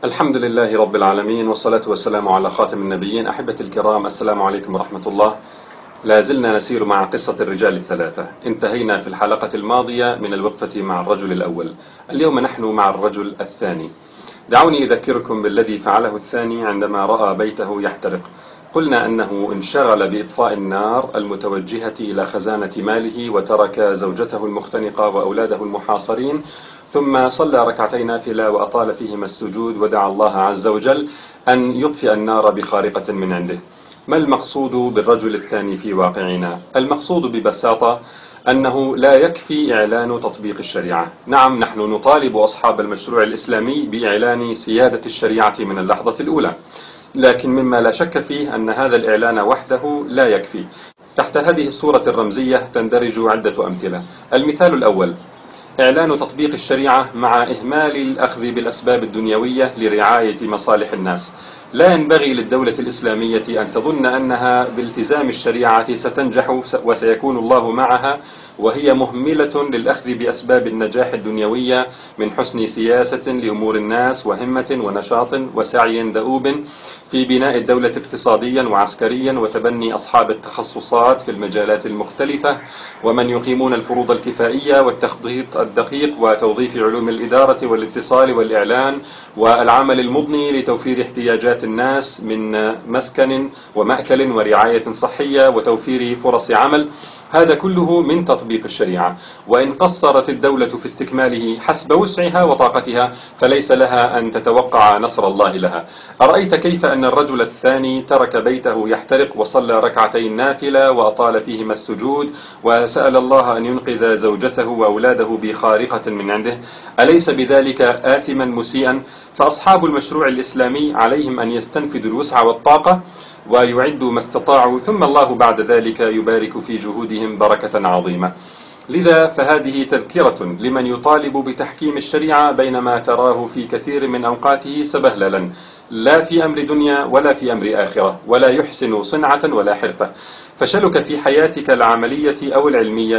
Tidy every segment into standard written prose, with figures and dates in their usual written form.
الحمد لله رب العالمين، والصلاة والسلام على خاتم النبيين. أحبتي الكرام، السلام عليكم ورحمة الله. لا زلنا نسير مع قصة الرجال الثلاثة. انتهينا في الحلقة الماضية من الوقفة مع الرجل الأول. اليوم نحن مع الرجل الثاني. دعوني أذكركم بالذي فعله الثاني عندما رأى بيته يحترق. قلنا أنه انشغل بإطفاء النار المتوجهة إلى خزانة ماله، وترك زوجته المختنقة وأولاده المحاصرين، ثم صلى ركعتين نافلة وأطال فيهما السجود، ودعا الله عز وجل أن يطفئ النار بخارقة من عنده. ما المقصود بالرجل الثاني في واقعنا؟ المقصود ببساطة أنه لا يكفي إعلان تطبيق الشريعة. نعم، نحن نطالب أصحاب المشروع الإسلامي بإعلان سيادة الشريعة من اللحظة الأولى، لكن مما لا شك فيه أن هذا الإعلان وحده لا يكفي. تحت هذه الصورة الرمزية تندرج عدة أمثلة. المثال الأول: إعلان تطبيق الشريعة مع إهمال الأخذ بالأسباب الدنيوية لرعاية مصالح الناس. لا ينبغي للدولة الإسلامية أن تظن أنها بالتزام الشريعة ستنجح وسيكون الله معها، وهي مهملة للأخذ بأسباب النجاح الدنيوية من حسن سياسة لأمور الناس، وهمة ونشاط وسعي دؤوب في بناء الدولة اقتصاديا وعسكريا، وتبني أصحاب التخصصات في المجالات المختلفة، ومن يقيمون الفروض الكفائية والتخطيط الدقيق، وتوظيف علوم الإدارة والاتصال والإعلان والعمل المضني لتوفير احتياجات الناس من مسكن ومأكل ورعاية صحية وتوفير فرص عمل. هذا كله من تطبيق الشريعة، وإن قصرت الدولة في استكماله حسب وسعها وطاقتها فليس لها أن تتوقع نصر الله لها. أرأيت كيف أن الرجل الثاني ترك بيته يحترق وصلى ركعتين نافلة وأطال فيهما السجود، وسأل الله أن ينقذ زوجته وأولاده بخارقة من عنده؟ أليس بذلك آثما مسيئا؟ فأصحاب المشروع الإسلامي عليهم أن يستنفذوا الوسع والطاقة ويعدوا ما استطاعوا، ثم الله بعد ذلك يبارك في جهودهم بركة عظيمة. لذا فهذه تذكرة لمن يطالب بتحكيم الشريعة بينما تراه في كثير من أوقاته سبهللا، لا في أمر دنيا ولا في أمر آخرة، ولا يحسن صنعة ولا حرفة. فشلك في حياتك العملية أو العلمية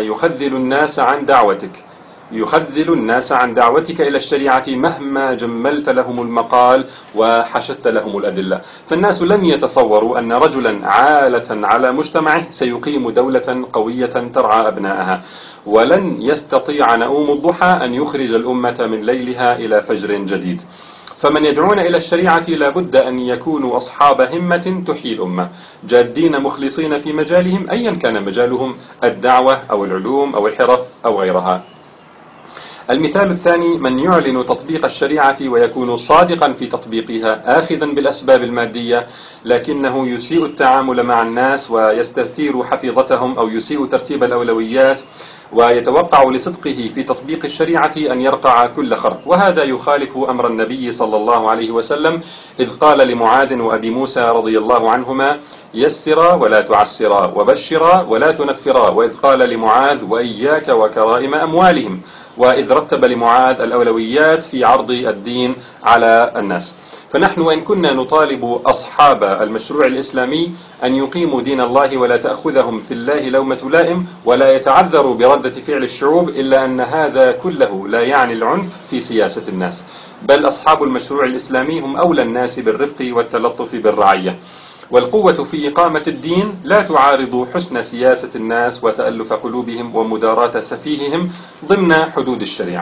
يخذل الناس عن دعوتك إلى الشريعة مهما جملت لهم المقال وحشدت لهم الأدلة. فالناس لن يتصوروا أن رجلا عالة على مجتمعه سيقيم دولة قوية ترعى أبنائها، ولن يستطيع نؤوم الضحى أن يخرج الأمة من ليلها إلى فجر جديد. فمن يدعون إلى الشريعة لابد أن يكونوا أصحاب همة تحيي الأمة، جادين مخلصين في مجالهم أيا كان مجالهم، الدعوة أو العلوم أو الحرف أو غيرها. المثال الثاني: من يعلن تطبيق الشريعة ويكون صادقا في تطبيقها، آخذا بالأسباب المادية، لكنه يسيء التعامل مع الناس ويستثير حفيظتهم أو يسيء ترتيب الأولويات، ويتوقع لصدقه في تطبيق الشريعة أن يرقع كل خرق. وهذا يخالف أمر النبي صلى الله عليه وسلم، إذ قال لمعاذ وأبي موسى رضي الله عنهما: يسرا ولا تعسرا، وبشرا ولا تنفرا. وإذ قال لمعاذ: وإياك وكرائم أموالهم. وإذ رتب لمعاذ الأولويات في عرض الدين على الناس. فنحن وإن كنا نطالب أصحاب المشروع الإسلامي أن يقيموا دين الله ولا تأخذهم في الله لومة لائم، ولا يتعذروا بردة فعل الشعوب، إلا أن هذا كله لا يعني العنف في سياسة الناس، بل أصحاب المشروع الإسلامي هم أولى الناس بالرفق والتلطف بالرعية. والقوة في إقامة الدين لا تعارض حسن سياسة الناس وتألف قلوبهم ومداراة سفيههم ضمن حدود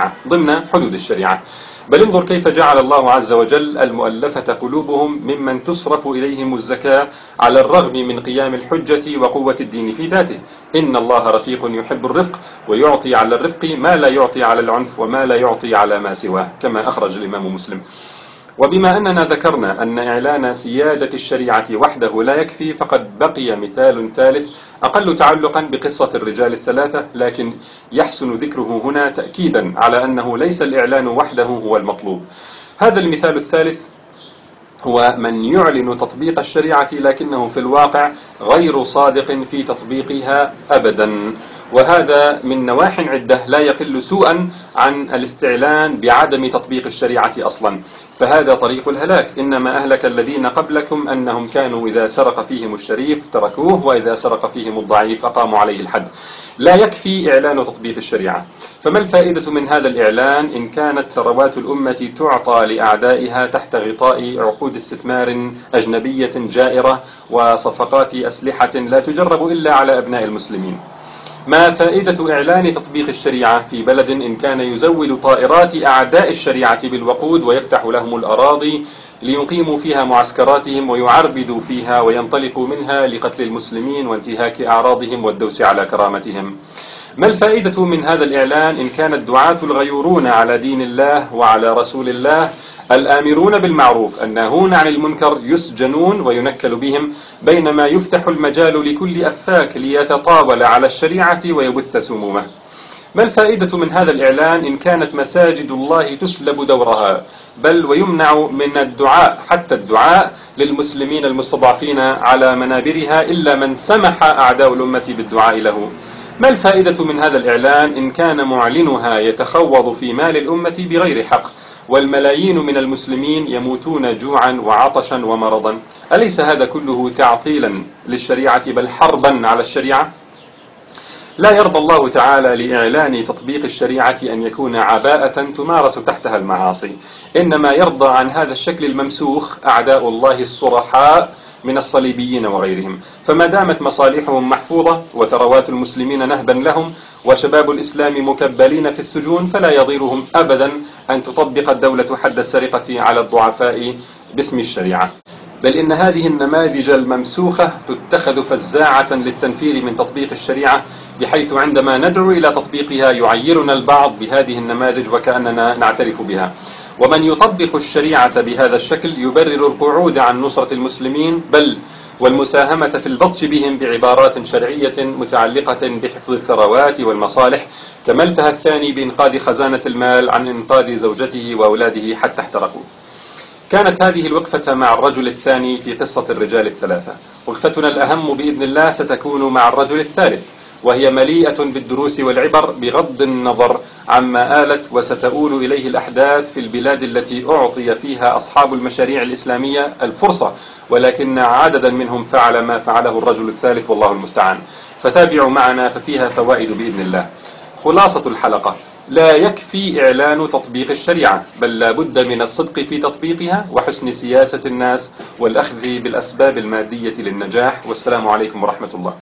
الشريعة. بل انظر كيف جعل الله عز وجل المؤلفة قلوبهم ممن تصرف إليهم الزكاة على الرغم من قيام الحجة وقوة الدين في ذاته. إن الله رفيق يحب الرفق، ويعطي على الرفق ما لا يعطي على العنف وما لا يعطي على ما سواه، كما أخرج الإمام مسلم. وبما أننا ذكرنا أن إعلان سيادة الشريعة وحده لا يكفي، فقد بقي مثال ثالث أقل تعلقا بقصة الرجال الثلاثة، لكن يحسن ذكره هنا تأكيدا على أنه ليس الإعلان وحده هو المطلوب. هذا المثال الثالث هو من يعلن تطبيق الشريعة لكنه في الواقع غير صادق في تطبيقها أبدا، وهذا من نواح عدة لا يقل سوءا عن الاستعلان بعدم تطبيق الشريعة أصلا. فهذا طريق الهلاك. إنما أهلك الذين قبلكم أنهم كانوا إذا سرق فيهم الشريف تركوه، وإذا سرق فيهم الضعيف أقاموا عليه الحد. لا يكفي إعلان تطبيق الشريعة. فما الفائدة من هذا الإعلان إن كانت ثروات الأمة تعطى لأعدائها تحت غطاء عقود استثمار أجنبية جائرة وصفقات أسلحة لا تجرب إلا على أبناء المسلمين؟ ما فائدة إعلان تطبيق الشريعة في بلد إن كان يزود طائرات أعداء الشريعة بالوقود ويفتح لهم الأراضي ليقيموا فيها معسكراتهم ويعربدوا فيها وينطلقوا منها لقتل المسلمين وانتهاك أعراضهم والدوس على كرامتهم؟ ما الفائدة من هذا الإعلان إن كان الدعاة الغيورون على دين الله وعلى رسول الله الآمرون بالمعروف الناهون عن المنكر يسجنون وينكل بهم، بينما يفتح المجال لكل أفاك ليتطاول على الشريعة ويبث سمومه؟ ما الفائدة من هذا الإعلان إن كانت مساجد الله تسلب دورها بل ويمنع من الدعاء حتى الدعاء للمسلمين المستضعفين على منابرها إلا من سمح أعداء الأمة بالدعاء له؟ ما الفائدة من هذا الإعلان إن كان معلنها يتخوض في مال الأمة بغير حق والملايين من المسلمين يموتون جوعا وعطشا ومرضا؟ أليس هذا كله تعطيلا للشريعة بل حربا على الشريعة؟ لا يرضى الله تعالى لإعلان تطبيق الشريعة أن يكون عباءة تمارس تحتها المعاصي، إنما يرضى عن هذا الشكل الممسوخ أعداء الله الصرحاء من الصليبيين وغيرهم. فما دامت مصالحهم محفوظة وثروات المسلمين نهبا لهم وشباب الإسلام مكبلين في السجون، فلا يضيرهم أبدا أن تطبق الدولة حد السرقة على الضعفاء باسم الشريعة. بل إن هذه النماذج الممسوخة تتخذ فزاعة للتنفير من تطبيق الشريعة، بحيث عندما ندعو إلى تطبيقها يعيرنا البعض بهذه النماذج وكأننا نعترف بها. ومن يطبق الشريعة بهذا الشكل يبرر القعود عن نصرة المسلمين بل والمساهمة في البطش بهم بعبارات شرعية متعلقة بحفظ الثروات والمصالح، كما التهى الثاني بإنقاذ خزانة المال عن إنقاذ زوجته وأولاده حتى احترقوا. كانت هذه الوقفة مع الرجل الثاني في قصة الرجال الثلاثة. وقفتنا الأهم بإذن الله ستكون مع الرجل الثالث، وهي مليئة بالدروس والعبر بغض النظر عما آلت وستؤول إليه الأحداث في البلاد التي أعطي فيها أصحاب المشاريع الإسلامية الفرصة، ولكن عددا منهم فعل ما فعله الرجل الثالث والله المستعان. فتابعوا معنا ففيها فوائد بإذن الله. خلاصة الحلقة: لا يكفي إعلان تطبيق الشريعة، بل لا بد من الصدق في تطبيقها وحسن سياسة الناس والأخذ بالأسباب المادية للنجاح. والسلام عليكم ورحمة الله.